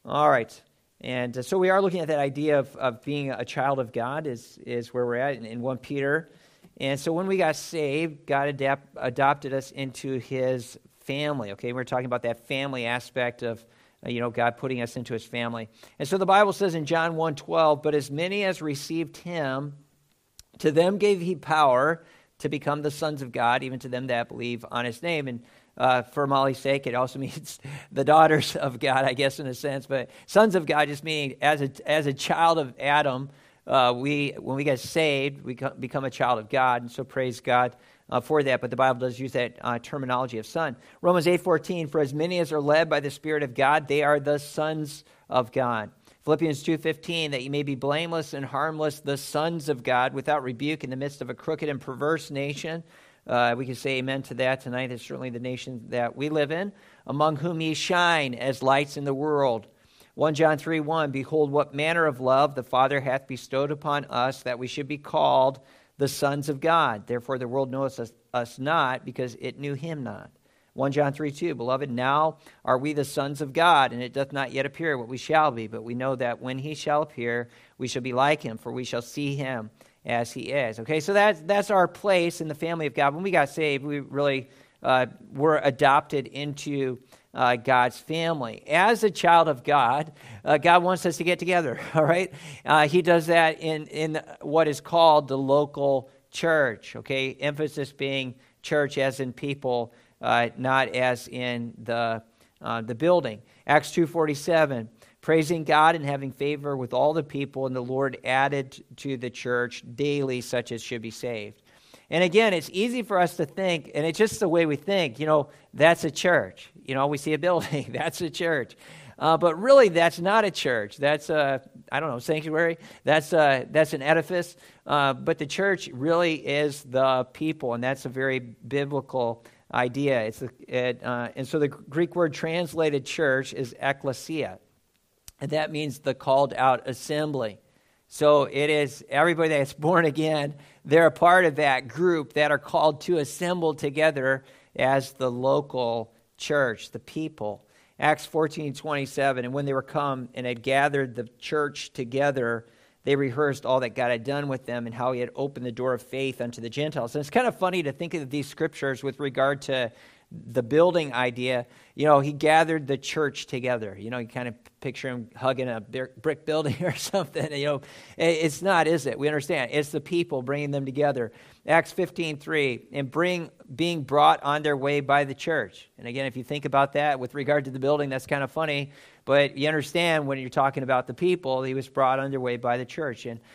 All right. And so we are looking at that idea of being a child of God is where we're at in 1 Peter. And so when we got saved, God adopted us into his family, okay? We're talking about that family aspect of, God putting us into his family. And so the Bible says in John 1:12, "But as many as received him, to them gave he power to become the sons of God, even to them that believe on his name." And for Molly's sake, it also means the daughters of God, I guess, in a sense. But sons of God just meaning as a child of Adam, when we get saved, we become a child of God. And so praise God for that. But the Bible does use that terminology of son. Romans 8:14, "For as many as are led by the Spirit of God, they are the sons of God." Philippians 2:15, "That you may be blameless and harmless, the sons of God, without rebuke in the midst of a crooked and perverse nation." We can say amen to that tonight. It's certainly the nation that we live in. "Among whom ye shine as lights in the world." 1 John 3:1, "Behold, what manner of love the Father hath bestowed upon us, that we should be called the sons of God. Therefore the world knoweth us not, because it knew him not." 1 John 3:2, "Beloved, now are we the sons of God, and it doth not yet appear what we shall be. But we know that when he shall appear, we shall be like him, for we shall see him as he is." Okay, so that's our place in the family of God. When we got saved, we really were adopted into God's family. As a child of God, God wants us to get together, all right? He does that in what is called the local church, okay? Emphasis being church as in people, not as in the building. Acts 2:47, "Praising God and having favor with all the people, and the Lord added to the church daily such as should be saved." And again, it's easy for us to think, and it's just the way we think, that's a church. We see a building, that's a church. But really, that's not a church. That's sanctuary. That's an edifice. But the church really is the people, and that's a very biblical idea. And so the Greek word translated church is ekklesia, and that means the called out assembly. So it is everybody that's born again, they're a part of that group that are called to assemble together as the local church, the people. Acts 14:27, "And when they were come and had gathered the church together, they rehearsed all that God had done with them and how he had opened the door of faith unto the Gentiles." And it's kind of funny to think of these scriptures with regard to the building idea. He gathered the church together. You kind of picture him hugging a brick building or something. It's not, is it? We understand. It's the people bringing them together. Acts 15:3, "And being brought on their way by the church." And again, if you think about that with regard to the building, that's kind of funny. But you understand when you're talking about the people, he was brought on their way by the church. And,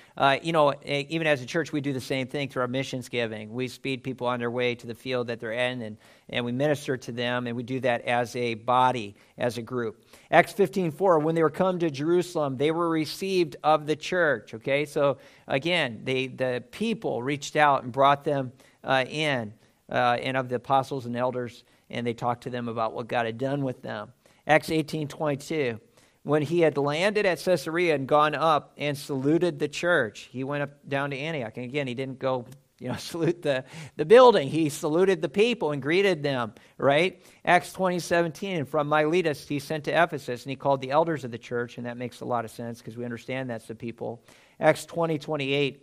even as a church, we do the same thing through our missions giving. We speed people on their way to the field that they're in, and we minister to them, and we do that as a body, as a group. Acts 15:4, "When they were come to Jerusalem, they were received of the church." Okay, so again, the people reached out and brought them in, and of the apostles and elders, and they talked to them about what God had done with them. Acts 18:22, "When he had landed at Caesarea and gone up and saluted the church," he went up down to Antioch. And again, he didn't go salute the building. He saluted the people and greeted them, right? Acts 20:17, "And from Miletus he sent to Ephesus, and he called the elders of the church," and that makes a lot of sense because we understand that's the people. Acts 20:28,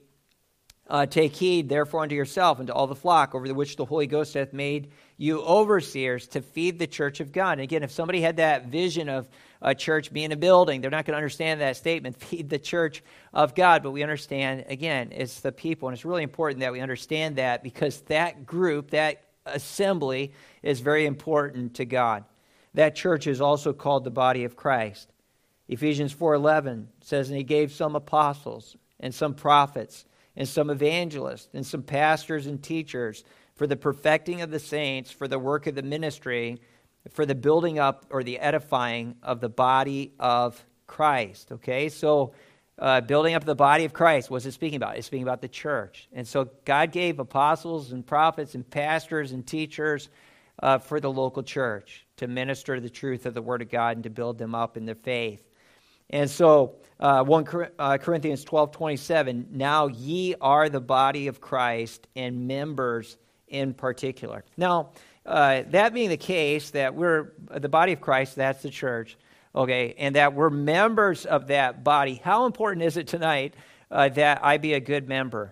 "Take heed therefore unto yourself and to all the flock over the which the Holy Ghost hath made you overseers to feed the church of God." And again, if somebody had that vision of a church being a building, they're not going to understand that statement, feed the church of God. But we understand, again, it's the people. And it's really important that we understand that, because that group, that assembly, is very important to God. That church is also called the body of Christ. Ephesians 4:11 says, "And he gave some apostles and some prophets and some evangelists and some pastors and teachers for the perfecting of the saints, for the work of the ministry, for the building up or the edifying of the body of Christ." Okay, so building up the body of Christ, what's it speaking about? It's speaking about the church. And so God gave apostles and prophets and pastors and teachers for the local church to minister the truth of the Word of God and to build them up in their faith. And so 1 Corinthians 12:27, "Now ye are the body of Christ and members in particular." Now, that being the case, that we're the body of Christ, that's the church, okay, and that we're members of that body. How important is it tonight that I be a good member?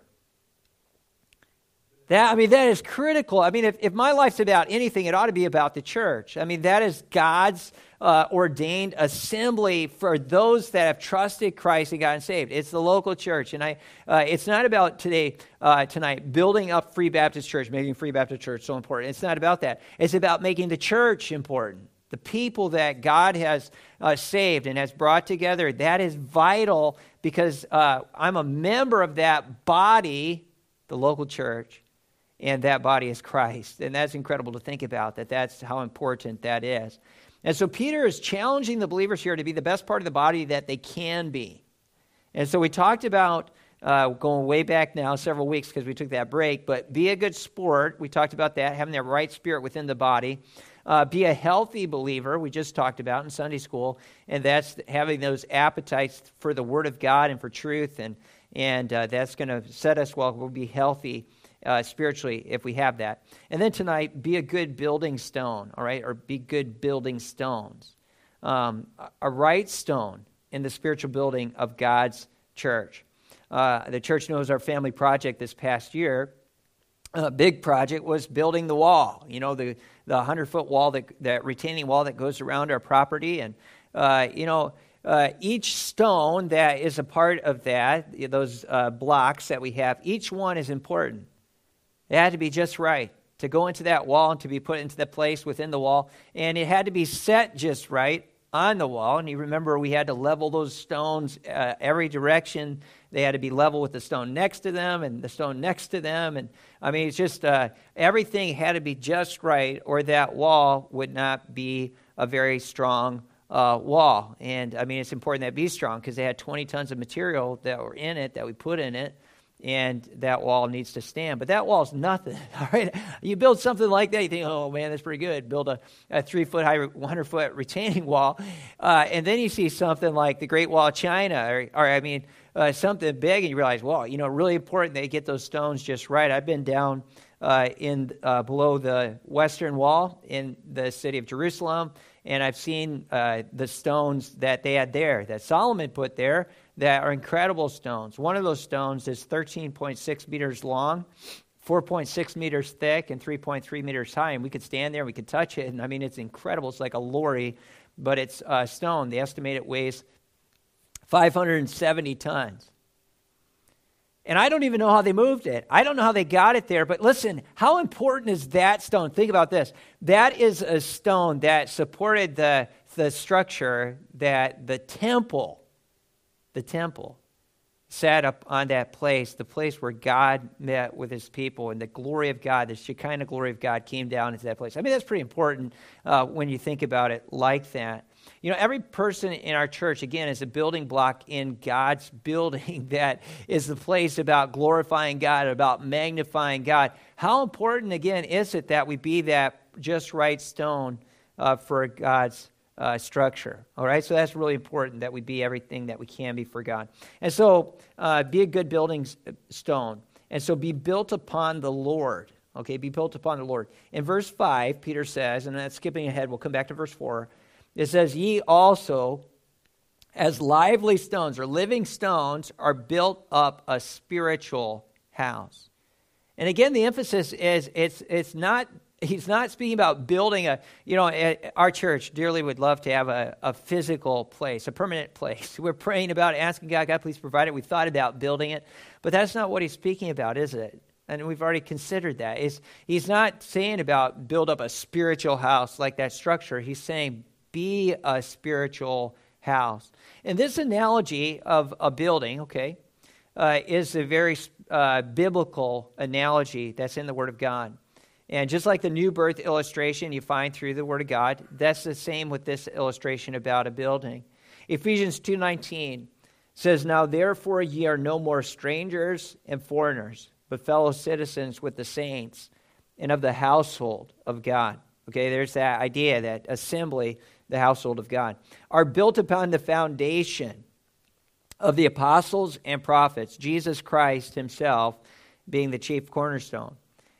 That is critical. If my life's about anything, it ought to be about the church. That is God's ordained assembly for those that have trusted Christ and gotten saved. It's the local church. And it's not about tonight, building up Free Baptist Church, making Free Baptist Church so important. It's not about that. It's about making the church important. The people that God has saved and has brought together, that is vital because I'm a member of that body, the local church. And that body is Christ. And that's incredible to think about, that's how important that is. And so Peter is challenging the believers here to be the best part of the body that they can be. And so we talked about, going way back now, several weeks because we took that break, but be a good sport. We talked about that, having that right spirit within the body. Be a healthy believer, we just talked about in Sunday school, and that's having those appetites for the Word of God and for truth, and that's going to set us well. We'll be healthy spiritually if we have that. And then tonight, be a good building stone, all right, or be good building stones. A right stone in the spiritual building of God's church. The Church Knows Our Family project this past year, a big project was building the wall, the 100-foot wall, that retaining wall that goes around our property. And, each stone that is a part of that, those blocks that we have, each one is important. It had to be just right to go into that wall and to be put into the place within the wall. And it had to be set just right on the wall. And you remember we had to level those stones every direction. They had to be level with the stone next to them and the stone next to them. And it's just everything had to be just right, or that wall would not be a very strong wall. And it's important that it be strong because they had 20 tons of material that were in it, that we put in it. And that wall needs to stand. But that wall's nothing, all right? You build something like that, you think, oh, man, that's pretty good. Build a 3-foot high, 100-foot retaining wall. And then you see something like the Great Wall of China, or something big, and you realize, well, really important they get those stones just right. I've been down below the Western Wall in the city of Jerusalem, and I've seen the stones that they had there, that Solomon put there, that are incredible stones. One of those stones is 13.6 meters long, 4.6 meters thick, and 3.3 meters high. And we could stand there, we could touch it, and it's incredible. It's like a lorry, but it's stone. They estimate it weighs 570 tons. And I don't even know how they moved it. I don't know how they got it there, but listen, how important is that stone? Think about this. That is a stone that supported the structure that the temple sat up on that place, the place where God met with his people, and the glory of God, the Shekinah glory of God came down into that place. That's pretty important when you think about it like that. Every person in our church, again, is a building block in God's building that is the place about glorifying God, about magnifying God. How important, again, is it that we be that just right stone for God's structure? All right, so that's really important that we be everything that we can be for God. And so be a good building stone. And so be built upon the Lord. Okay, be built upon the Lord. In verse 5, Peter says, and that's skipping ahead, we'll come back to verse 4. It says, ye also, as lively stones or living stones, are built up a spiritual house. And again, the emphasis is it's not. He's not speaking about building our church dearly would love to have a physical place, a permanent place. We're praying about it, asking God, please provide it. We've thought about building it, but that's not what he's speaking about, is it? And we've already considered that. He's not saying about build up a spiritual house like that structure. He's saying be a spiritual house. And this analogy of a building, is a very biblical analogy that's in the Word of God. And just like the new birth illustration you find through the Word of God, that's the same with this illustration about a building. Ephesians 2:19 says, now therefore ye are no more strangers and foreigners, but fellow citizens with the saints and of the household of God. Okay, there's that idea, that assembly, the household of God, are built upon the foundation of the apostles and prophets, Jesus Christ himself being the chief cornerstone.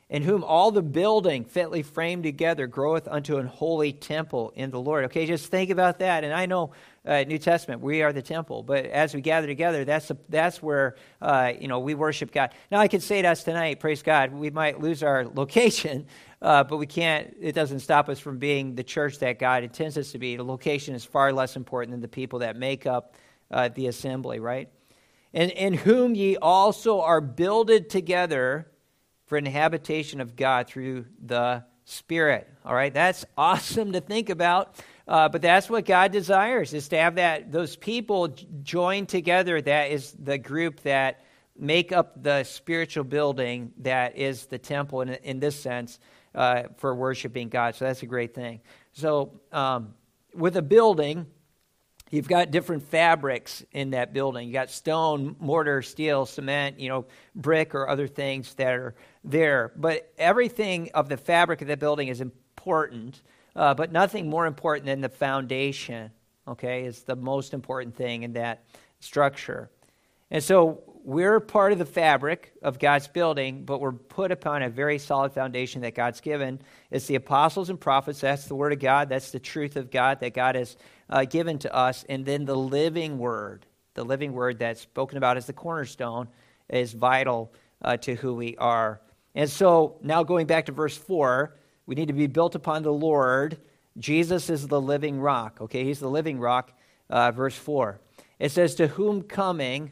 in whom all the building fitly framed together groweth unto an holy temple in the Lord. Okay, just think about that. And I know New Testament, we are the temple. But as we gather together, that's where, we worship God. Now, I could say to us tonight, praise God, we might lose our location, but we can't, it doesn't stop us from being the church that God intends us to be. The location is far less important than the people that make up the assembly, right? And in whom ye also are builded together for an habitation of God through the Spirit. All right, that's awesome to think about, but that's what God desires, is to have those people joined together. That is the group that make up the spiritual building that is the temple in this sense for worshiping God. So that's a great thing. So with a building, you've got different fabrics in that building. You got stone, mortar, steel, cement, brick or other things that are there. But everything of the fabric of the building is important, but nothing more important than the foundation, okay, is the most important thing in that structure. And so we're part of the fabric of God's building, but we're put upon a very solid foundation that God's given. It's the apostles and prophets. That's the word of God. That's the truth of God that God has given to us. And then the living word that's spoken about as the cornerstone, is vital to who we are. And so now going back to verse 4, we need to be built upon the Lord. Jesus is the living rock. Okay, he's the living rock. Verse 4. It says, to whom coming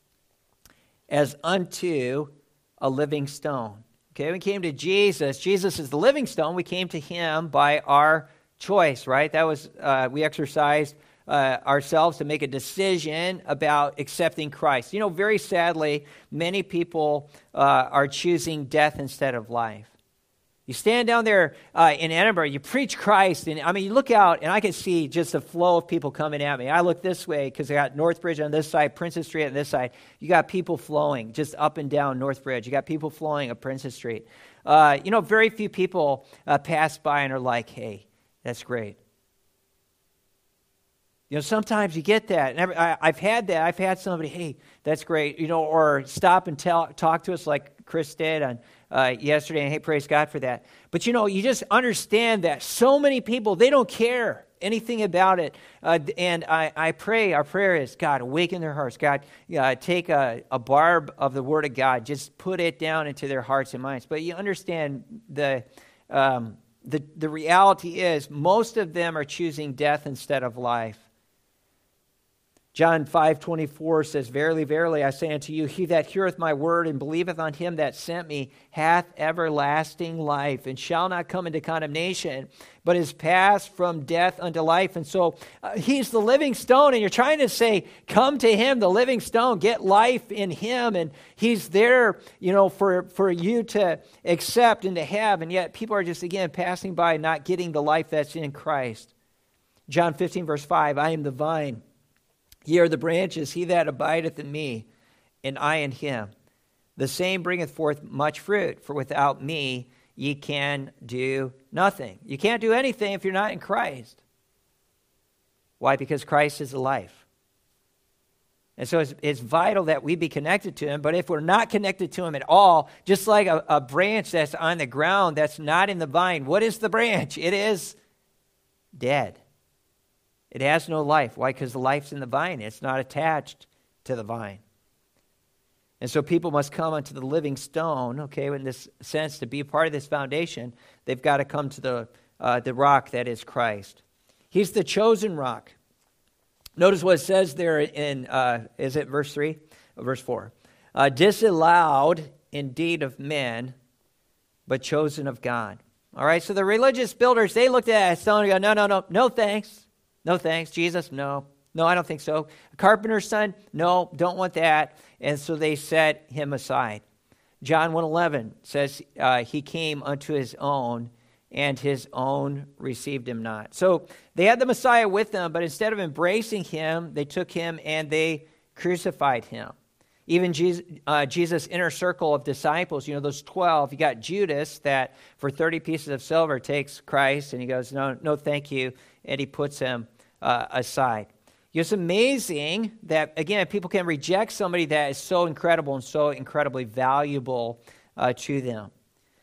as unto a living stone. Okay, we came to Jesus. Jesus is the living stone. We came to him by our choice, right? That was, we exercised ourselves to make a decision about accepting Christ. Very sadly, many people are choosing death instead of life. You stand down there in Edinburgh, you preach Christ, and you look out, and I can see just the flow of people coming at me. I look this way because I got Northbridge on this side, Princess Street on this side. You got people flowing just up and down Northbridge. You got people flowing up Princess Street. Very few people pass by and are like, hey, that's great. Sometimes you get that. And I've had that. I've had somebody, hey, that's great, or stop and talk to us like Chris did on yesterday, and hey, praise God for that. But you just understand that so many people, they don't care anything about it. And I pray, our prayer is, God, awaken their hearts. God, take a barb of the Word of God, just put it down into their hearts and minds. But you understand the reality is most of them are choosing death instead of life. John 5:24 says, verily, verily, I say unto you, he that heareth my word and believeth on him that sent me hath everlasting life, and shall not come into condemnation, but is passed from death unto life. And so he's the living stone, and you're trying to say, come to him, the living stone, get life in him, and he's there, for you to accept and to have, and yet people are just, again, passing by, not getting the life that's in Christ. John 15, verse 5, I am the vine. Ye are the branches, he that abideth in me, and I in him. The same bringeth forth much fruit, for without me ye can do nothing. You can't do anything if you're not in Christ. Why? Because Christ is the life. And so it's vital that we be connected to him, but if we're not connected to him at all, just like a branch that's on the ground that's not in the vine, what is the branch? It is dead. It has no life. Why? Because the life's in the vine. It's not attached to the vine. And so people must come unto the living stone, okay, in this sense, to be a part of this foundation, they've got to come to the rock that is Christ. He's the chosen rock. Notice what it says there in, is it verse 3? Verse 4. Disallowed indeed of men, but chosen of God. All right, so the religious builders, they looked at that stone and go, no thanks. No thanks. Jesus, no, I don't think so. A carpenter's son, no, don't want that. And so they set him aside. John 1:11 says he came unto his own, and his own received him not. So they had the Messiah with them, but instead of embracing him, they took him and they crucified him. Even Jesus' inner circle of disciples, those 12, you got Judas that for 30 pieces of silver takes Christ, and he goes, no, thank you, and he puts him aside. It's amazing that, again, people can reject somebody that is so incredible and so incredibly valuable to them.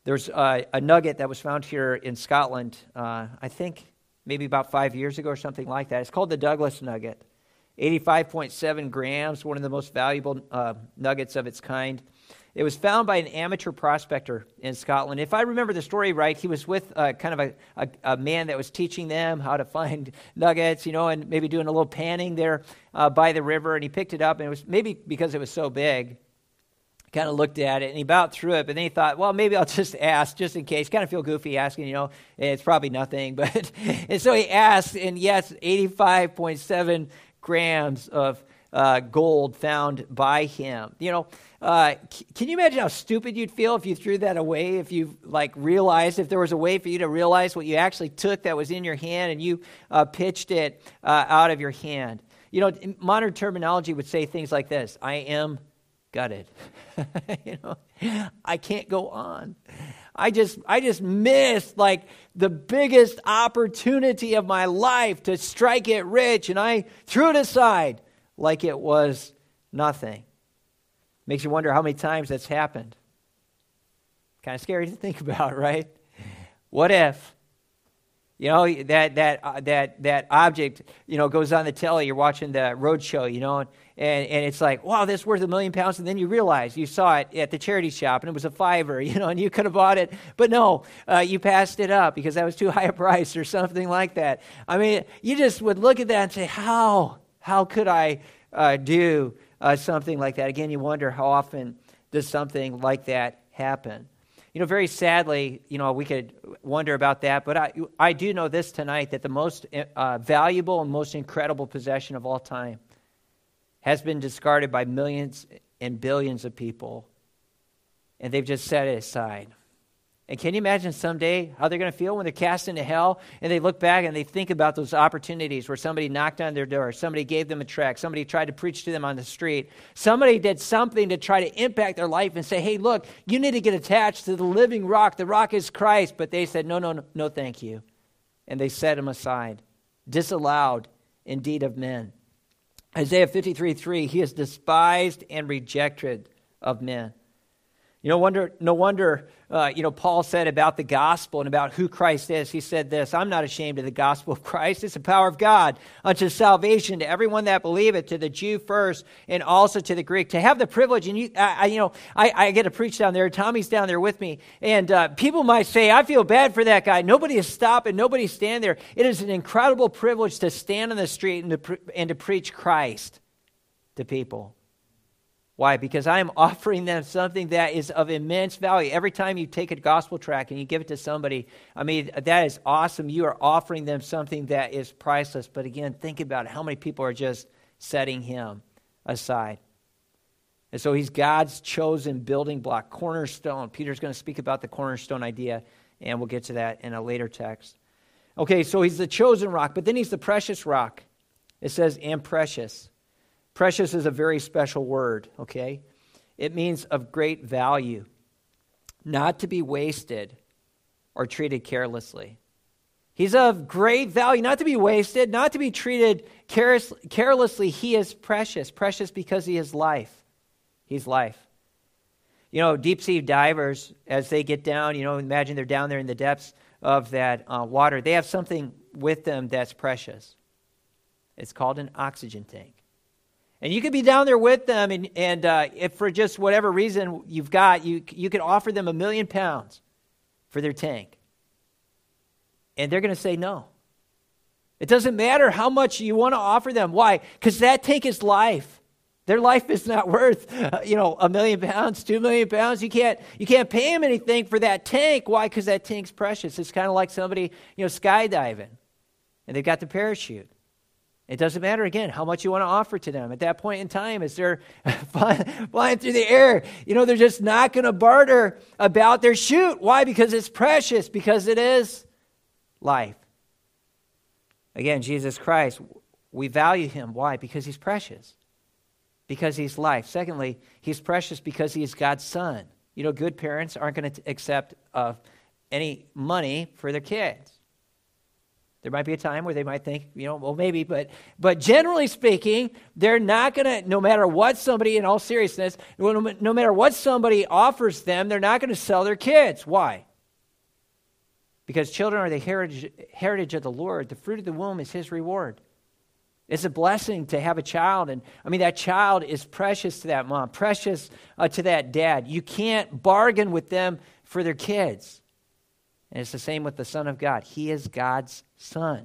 There's a nugget that was found here in Scotland, I think maybe about 5 years ago or something like that. It's called the Douglas nugget. 85.7 grams, one of the most valuable nuggets of its kind. It was found by an amateur prospector in Scotland. If I remember the story right, he was with kind of a man that was teaching them how to find nuggets, and maybe doing a little panning there by the river, and he picked it up, and it was maybe because it was so big, kind of looked at it, and he about threw it, but then he thought, well, maybe I'll just ask, just in case. Kind of feel goofy asking, and it's probably nothing. And so he asked, and yes, 85.7 grams of gold found by him. Can you imagine how stupid you'd feel if you threw that away, if you realized, if there was a way for you to realize what you actually took that was in your hand and you pitched it out of your hand? Modern terminology would say things like this: I am gutted. I can't go on. I just missed the biggest opportunity of my life to strike it rich, and I threw it aside like it was nothing. Makes you wonder how many times that's happened. Kind of scary to think about, right? What if that object, goes on the telly, you're watching the road show, and it's like, wow, this is worth £1 million, and then you realize you saw it at the charity shop, and it was a $5, and you could have bought it, but no, you passed it up because that was too high a price or something like that. I mean, you just would look at that and say, how could I do something like that? Again, you wonder, how often does something like that happen? Very sadly, we could wonder about that, but I do know this tonight, that the most valuable and most incredible possession of all time has been discarded by millions and billions of people, and they've just set it aside. And can you imagine someday how they're going to feel when they're cast into hell and they look back and they think about those opportunities where somebody knocked on their door, somebody gave them a tract, somebody tried to preach to them on the street, somebody did something to try to impact their life and say, hey, look, you need to get attached to the living rock. The rock is Christ. But they said, no, thank you. And they set him aside, disallowed indeed of men. Isaiah 53:3, he is despised and rejected of men. No wonder, Paul said about the gospel and about who Christ is. He said this: I'm not ashamed of the gospel of Christ. It's the power of God unto salvation to everyone that believeth, to the Jew first and also to the Greek. To have the privilege, and I get to preach down there. Tommy's down there with me, and people might say, I feel bad for that guy. Nobody is stopping. Nobody stand there. It is an incredible privilege to stand on the street and to preach Christ to people. Why? Because I am offering them something that is of immense value. Every time you take a gospel tract and you give it to somebody, that is awesome. You are offering them something that is priceless. But again, think about how many people are just setting him aside. And so he's God's chosen building block, cornerstone. Peter's going to speak about the cornerstone idea, and we'll get to that in a later text. Okay, so he's the chosen rock, but then he's the precious rock. It says, and precious. Precious is a very special word, okay? It means of great value, not to be wasted or treated carelessly. He's of great value, not to be wasted, not to be treated carelessly. He is precious because he is life. He's life. Deep sea divers, as they get down, imagine they're down there in the depths of that water. They have something with them that's precious. It's called an oxygen tank. And you could be down there with them, and if for just whatever reason you could offer them £1 million for their tank. And they're going to say no. It doesn't matter how much you want to offer them. Why? Because that tank is life. Their life is not worth, £1 million, £2 million. You can't pay them anything for that tank. Why? Because that tank's precious. It's kind of like somebody, skydiving, and they've got the parachute. It doesn't matter, again, how much you want to offer to them. At that point in time, as they're flying through the air, they're just not going to barter about their chute. Why? Because it's precious, because it is life. Again, Jesus Christ, we value him. Why? Because he's precious, because he's life. Secondly, he's precious because he is God's son. Good parents aren't going to accept any money for their kids. There might be a time where they might think, well, maybe, but generally speaking, they're not going to, no matter what somebody, in all seriousness, no matter what somebody offers them, they're not going to sell their kids. Why? Because children are the heritage of the Lord. The fruit of the womb is his reward. It's a blessing to have a child. And that child is precious to that mom, precious to that dad. You can't bargain with them for their kids. And it's the same with the Son of God. He is God's Son.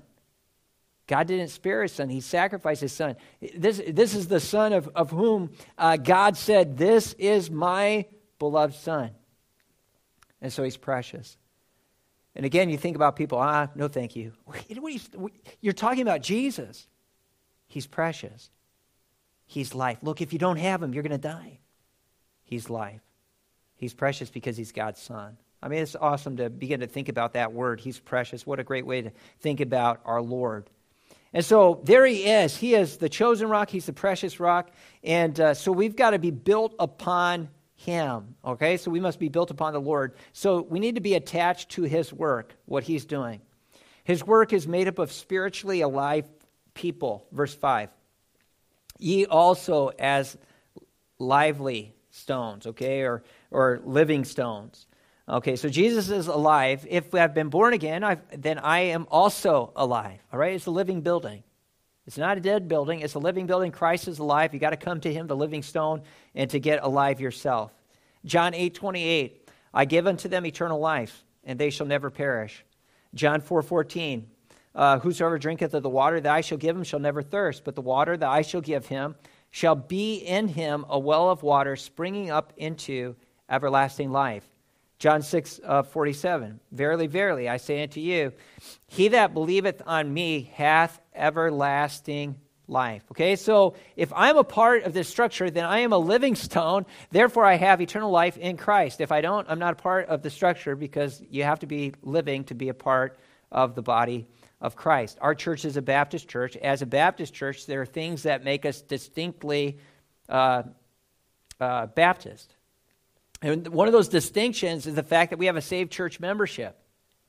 God didn't spare his Son. He sacrificed his Son. This is the Son of whom God said, "This is my beloved Son." And so he's precious. And again, you think about people, no thank you. You're talking about Jesus. He's precious. He's life. Look, if you don't have him, you're going to die. He's life. He's precious because he's God's Son. It's awesome to begin to think about that word. He's precious. What a great way to think about our Lord. And so there he is. He is the chosen rock. He's the precious rock. And so we've got to be built upon him. Okay? So we must be built upon the Lord. So we need to be attached to his work, what he's doing. His work is made up of spiritually alive people. Verse 5. Ye also as lively stones, okay, or living stones. Okay, so Jesus is alive. If I've been born again, then I am also alive. All right, it's a living building. It's not a dead building. It's a living building. Christ is alive. You got to come to him, the living stone, and to get alive yourself. John 8:28, I give unto them eternal life, and they shall never perish. John 4:14, whosoever drinketh of the water that I shall give him shall never thirst, but the water that I shall give him shall be in him a well of water springing up into everlasting life. John 6:47, verily, verily, I say unto you, he that believeth on me hath everlasting life. Okay, so if I'm a part of this structure, then I am a living stone, therefore I have eternal life in Christ. If I don't, I'm not a part of the structure, because you have to be living to be a part of the body of Christ. Our church is a Baptist church. As a Baptist church, there are things that make us distinctly Baptist. And one of those distinctions is the fact that we have a saved church membership.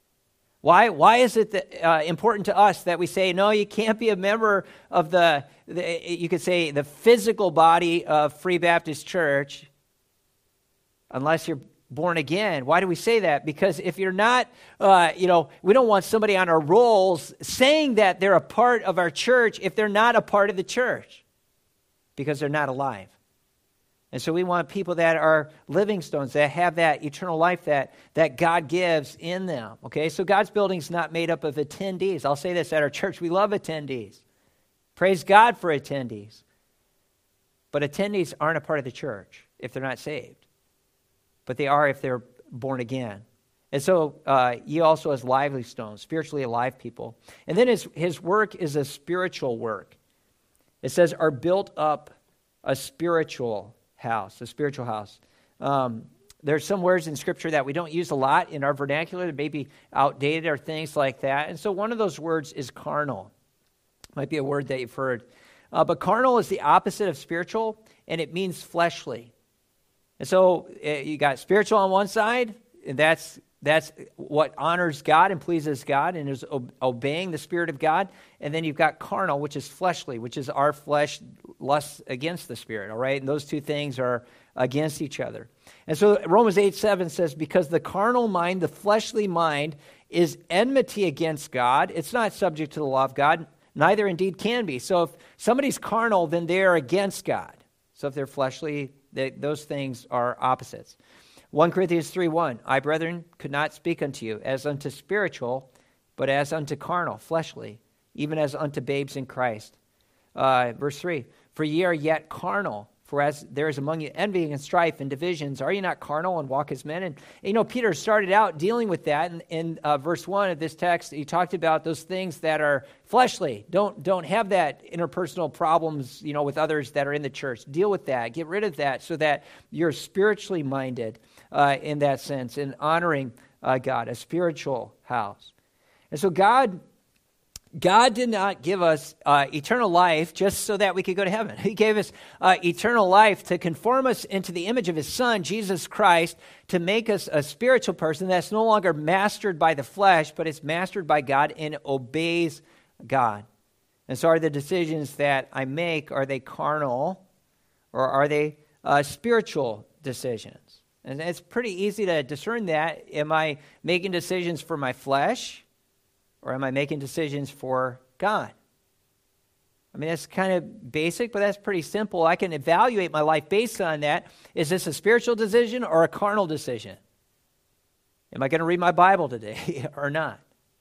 Why is it important to us that we say, no, you can't be a member of you could say, the physical body of Free Baptist Church unless you're born again? Why do we say that? Because if you're not, we don't want somebody on our rolls saying that they're a part of our church if they're not a part of the church, because they're not alive. And so we want people that are living stones, that have that eternal life that God gives in them. Okay, so God's building is not made up of attendees. I'll say this at our church, we love attendees. Praise God for attendees. But attendees aren't a part of the church if they're not saved. But they are if they're born again. And so ye also as lively stones, spiritually alive people. And then his work is a spiritual work. It says, are built up a spiritual house. There's some words in Scripture that we don't use a lot in our vernacular that may be outdated or things like that. And so one of those words is carnal. Might be a word that you've heard. But carnal is the opposite of spiritual, and it means fleshly. And so you got spiritual on one side, and that's what honors God and pleases God and is obeying the Spirit of God. And then you've got carnal, which is fleshly, which is our flesh lusts against the Spirit, all right? And those two things are against each other. And so Romans 8:7 says, because the carnal mind, the fleshly mind, is enmity against God. It's not subject to the law of God, neither indeed can be. So if somebody's carnal, then they are against God. So if they're fleshly, those things are opposites. 1 Corinthians 3:1, I, brethren, could not speak unto you as unto spiritual, but as unto carnal, fleshly, even as unto babes in Christ. Verse 3, for ye are yet carnal, for as there is among you envying and strife and divisions, are you not carnal and walk as men? And Peter started out dealing with that in verse 1 of this text. He talked about those things that are fleshly. Don't have that interpersonal problems, with others that are in the church. Deal with that. Get rid of that so that you're spiritually minded in that sense, in honoring God, a spiritual house. And so God God did not give us eternal life just so that we could go to heaven. He gave us eternal life to conform us into the image of his Son, Jesus Christ, to make us a spiritual person that's no longer mastered by the flesh, but it's mastered by God and obeys God. And so are the decisions that I make, are they carnal or are they spiritual decisions? And it's pretty easy to discern that. Am I making decisions for my flesh? Or am I making decisions for God? I mean, that's kind of basic, but that's pretty simple. I can evaluate my life based on that. Is this a spiritual decision or a carnal decision? Am I going to read my Bible today or not?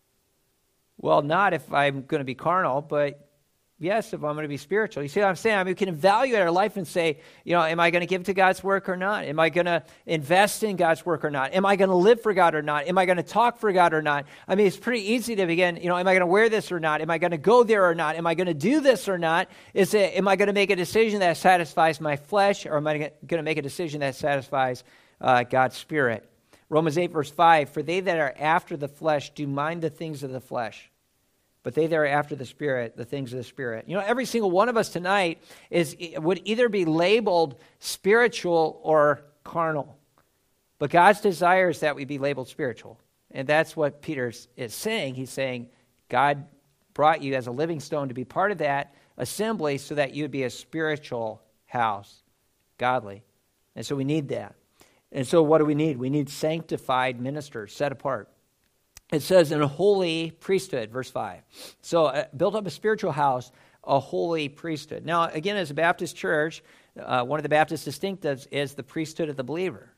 Well, not if I'm going to be carnal, but yes, if I'm going to be spiritual. You see what I'm saying? I mean, we can evaluate our life and say, am I going to give to God's work or not? Am I going to invest in God's work or not? Am I going to live for God or not? Am I going to talk for God or not? I mean, it's pretty easy to begin, am I going to wear this or not? Am I going to go there or not? Am I going to do this or not? Am I going to make a decision that satisfies my flesh, or am I going to make a decision that satisfies God's Spirit? Romans 8, verse 5, for they that are after the flesh do mind the things of the flesh, but they that are after the Spirit, the things of the Spirit. Every single one of us tonight would either be labeled spiritual or carnal. But God's desire is that we be labeled spiritual. And that's what Peter is saying. He's saying God brought you as a living stone to be part of that assembly so that you would be a spiritual house, godly. And so we need that. And so what do we need? We need sanctified ministers, set apart. It says in a holy priesthood, verse 5. So built up a spiritual house, a holy priesthood. Now, again, as a Baptist church, one of the Baptist distinctives is the priesthood of the believer.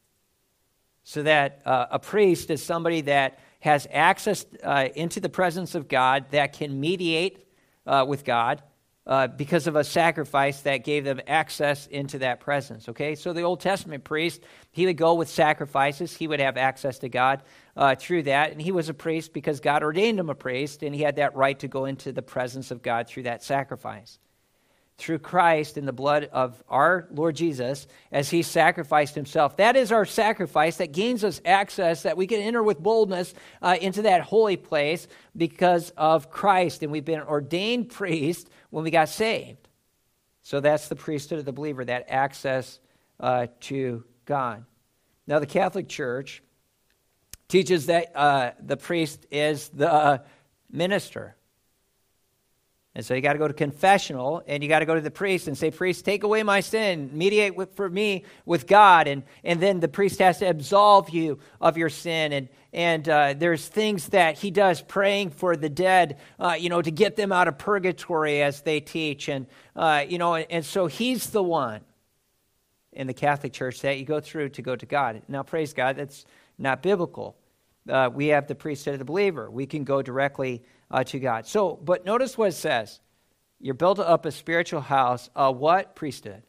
So that a priest is somebody that has access into the presence of God, that can mediate with God because of a sacrifice that gave them access into that presence. Okay, so the Old Testament priest, he would go with sacrifices. He would have access to God through that. And he was a priest because God ordained him a priest, and he had that right to go into the presence of God through that sacrifice. Through Christ and the blood of our Lord Jesus, as he sacrificed himself. That is our sacrifice that gains us access, that we can enter with boldness into that holy place because of Christ. And we've been ordained priests when we got saved. So that's the priesthood of the believer, that access to God. Now, the Catholic Church teaches that the priest is the minister. And so you got to go to confessional, and you got to go to the priest and say, priest, take away my sin, mediate for me with God. And then the priest has to absolve you of your sin. And there's things that he does, praying for the dead, to get them out of purgatory, as they teach. And so he's the one in the Catholic Church that you go through to go to God. Now, praise God, that's not biblical. We have the priesthood of the believer. We can go directly to God. So, but notice what it says. You're built up a spiritual house, a what priesthood?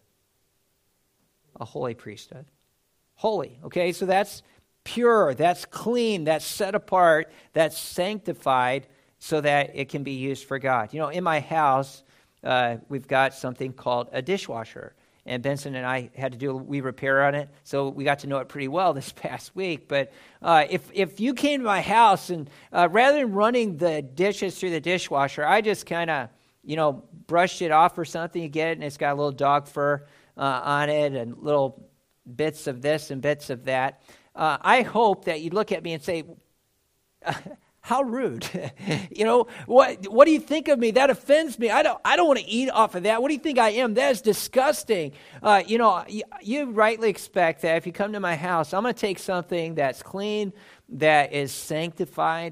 A holy priesthood. Holy, okay? So that's pure, that's clean, that's set apart, that's sanctified so that it can be used for God. In my house, we've got something called a dishwasher. And Benson and I had to do a wee repair on it, so we got to know it pretty well this past week. But if you came to my house and rather than running the dishes through the dishwasher, I just kind of, brushed it off or something. You get it, and it's got a little dog fur on it and little bits of this and bits of that. I hope that you'd look at me and say, how rude. What do you think of me? That offends me. I don't want to eat off of that. What do you think I am? That is disgusting. You rightly expect that if you come to my house, I'm going to take something that's clean, that is sanctified,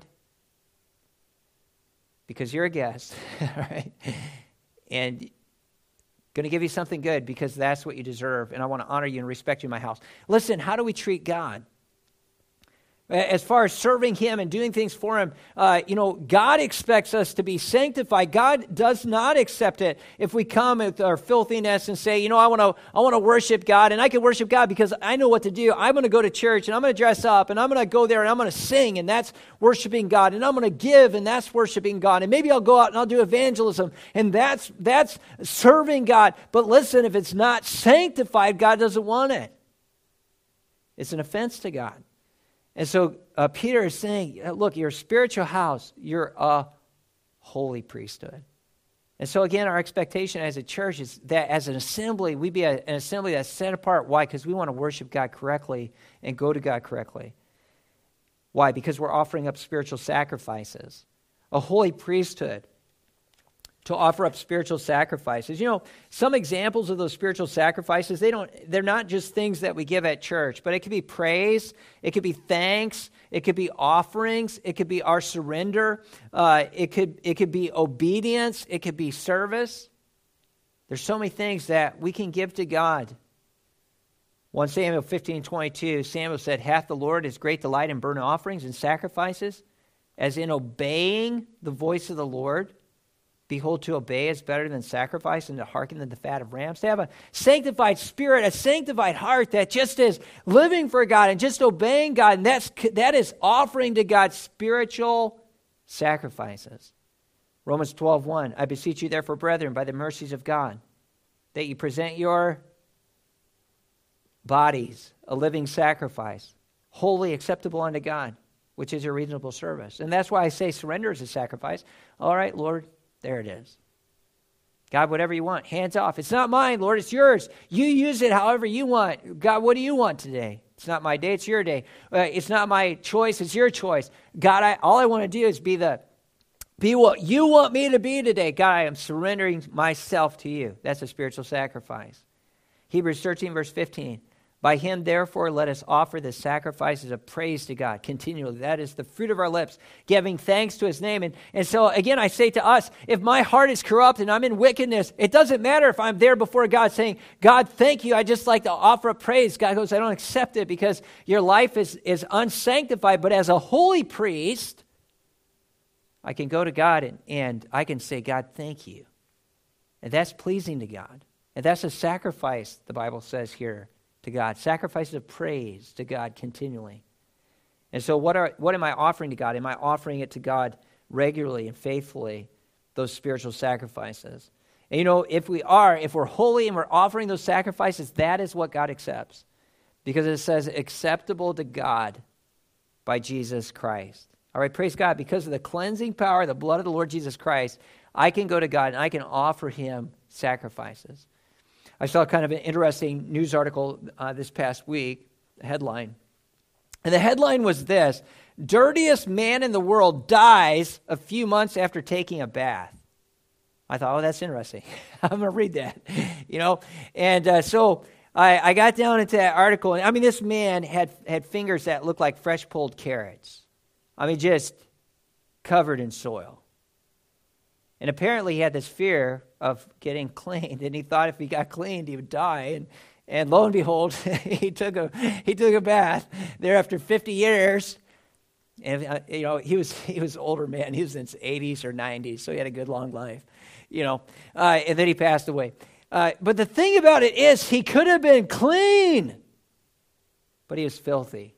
because you're a guest, right? And going to give you something good because that's what you deserve, and I want to honor you and respect you in my house. Listen, how do we treat God? As far as serving him and doing things for him, God expects us to be sanctified. God does not accept it if we come with our filthiness and say, I want to worship God, and I can worship God because I know what to do. I'm going to go to church, and I'm going to dress up, and I'm going to go there, and I'm going to sing, and that's worshiping God, and I'm going to give, and that's worshiping God, and maybe I'll go out and I'll do evangelism, and that's serving God. But listen, if it's not sanctified, God doesn't want it. It's an offense to God. And so Peter is saying, look, you're a spiritual house. You're a holy priesthood. And so again, our expectation as a church is that as an assembly, we be an assembly that's set apart. Why? Because we want to worship God correctly and go to God correctly. Why? Because we're offering up spiritual sacrifices. A holy priesthood to offer up spiritual sacrifices. You know, some examples of those spiritual sacrifices, they're not just things that we give at church, but it could be praise, it could be thanks, it could be offerings, it could be our surrender, it could be obedience, it could be service. There's so many things that we can give to God. 1 Samuel 15:22, Samuel said, "Hath the Lord his great delight in burnt offerings and sacrifices, as in obeying the voice of the Lord? Behold, to obey is better than sacrifice, and to hearken than the fat of rams." To have a sanctified spirit, a sanctified heart that just is living for God and just obeying God, and that is offering to God spiritual sacrifices. Romans 12:1, "I beseech you therefore, brethren, by the mercies of God, that you present your bodies a living sacrifice, wholly acceptable unto God, which is your reasonable service." And that's why I say surrender is a sacrifice. All right, Lord, there it is. God, whatever you want, hands off. It's not mine, Lord, it's yours. You use it however you want. God, what do you want today? It's not my day, it's your day. It's not my choice, it's your choice. God, all I want to do is be what you want me to be today. God, I am surrendering myself to you. That's a spiritual sacrifice. Hebrews 13, verse 15. "By him, therefore, let us offer the sacrifices of praise to God continually." That is the fruit of our lips, giving thanks to his name. And so, again, I say to us, if my heart is corrupt and I'm in wickedness, it doesn't matter if I'm there before God saying, "God, thank you. I just like to offer up praise." God goes, "I don't accept it because your life is unsanctified." But as a holy priest, I can go to God and I can say, "God, thank you." And that's pleasing to God. And that's a sacrifice, the Bible says here, to God. Sacrifices of praise to God continually. And so what am I offering to God? Am I offering it to God regularly and faithfully, those spiritual sacrifices? And you know, if we're holy and we're offering those sacrifices, that is what God accepts. Because it says, acceptable to God by Jesus Christ. All right, praise God. Because of the cleansing power of the blood of the Lord Jesus Christ, I can go to God and I can offer him sacrifices. I saw kind of an interesting news article this past week, headline. And the headline was this: "Dirtiest man in the world dies a few months after taking a bath." I thought, oh, that's interesting. I'm going to read that, you know. And so I got down into that article. And I mean, this man had fingers that looked like fresh pulled carrots. I mean, just covered in soil. And apparently he had this fear of getting cleaned, and he thought if he got cleaned, he would die. And lo and behold, he took a bath there after 50 years. And you know, he was an older man. He was in his 80s or 90s, so he had a good long life. You know, and then he passed away. But the thing about it is, he could have been clean, but he was filthy.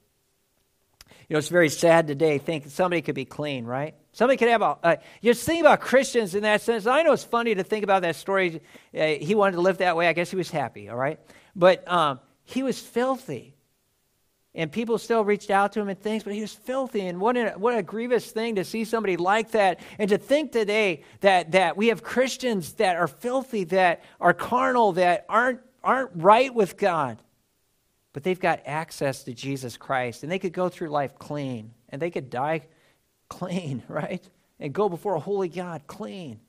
You know, it's very sad today. Think somebody could be clean, right? Somebody could have just think about Christians in that sense. I know it's funny to think about that story. He wanted to live that way. I guess he was happy, all right? But he was filthy. And people still reached out to him and things, but he was filthy. And what a grievous thing to see somebody like that. And to think today that we have Christians that are filthy, that are carnal, that aren't right with God. But they've got access to Jesus Christ. And they could go through life clean. And they could die clean, right? And go before a holy God clean.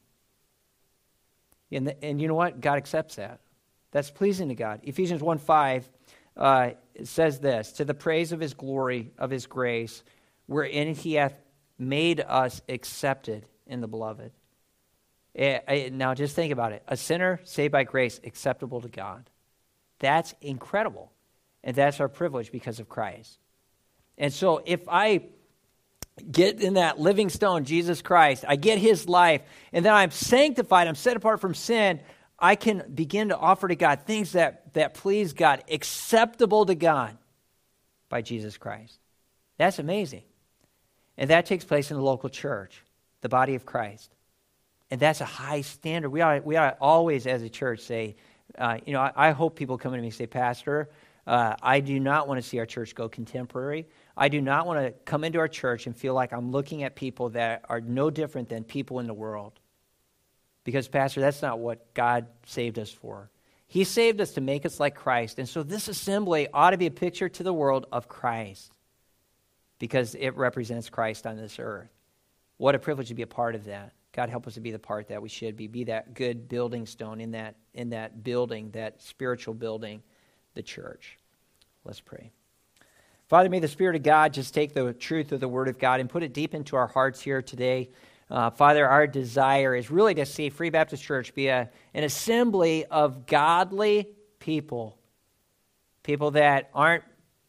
And you know what? God accepts that. That's pleasing to God. Ephesians 1:5 it says this: "To the praise of his glory, of his grace, wherein he hath made us accepted in the beloved." Now just think about it. A sinner saved by grace, acceptable to God. That's incredible. And that's our privilege because of Christ. And so if I get in that living stone, Jesus Christ, I get his life, and then I'm sanctified, I'm set apart from sin, I can begin to offer to God things that please God, acceptable to God by Jesus Christ. That's amazing. And that takes place in the local church, the body of Christ. And that's a high standard. We ought always, as a church, say, I hope people come to me and say, "Pastor, I do not want to see our church go contemporary. I do not want to come into our church and feel like I'm looking at people that are no different than people in the world. Because, Pastor, that's not what God saved us for. He saved us to make us like Christ. And so this assembly ought to be a picture to the world of Christ, because it represents Christ on this earth. What a privilege to be a part of that. God, help us to be the part that we should be. Be that good building stone in that building, that spiritual building, the church. Let's pray. Father, may the Spirit of God just take the truth of the Word of God and put it deep into our hearts here today. Father, our desire is really to see Free Baptist Church be an assembly of godly people. People that aren't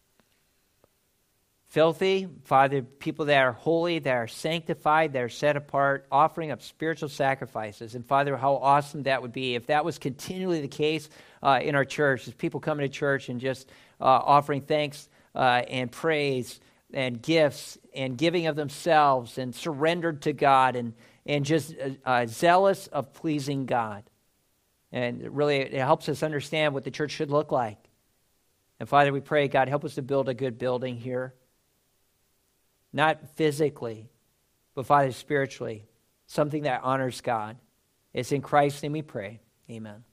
filthy, Father, people that are holy, that are sanctified, that are set apart, offering up spiritual sacrifices. And Father, how awesome that would be if that was continually the case in our church, as people coming to church and just offering thanks and praise and gifts and giving of themselves and surrendered to God and just zealous of pleasing God. And really, it helps us understand what the church should look like. And Father, we pray, God, help us to build a good building here. Not physically, but Father, spiritually. Something that honors God. It's in Christ's name we pray. Amen.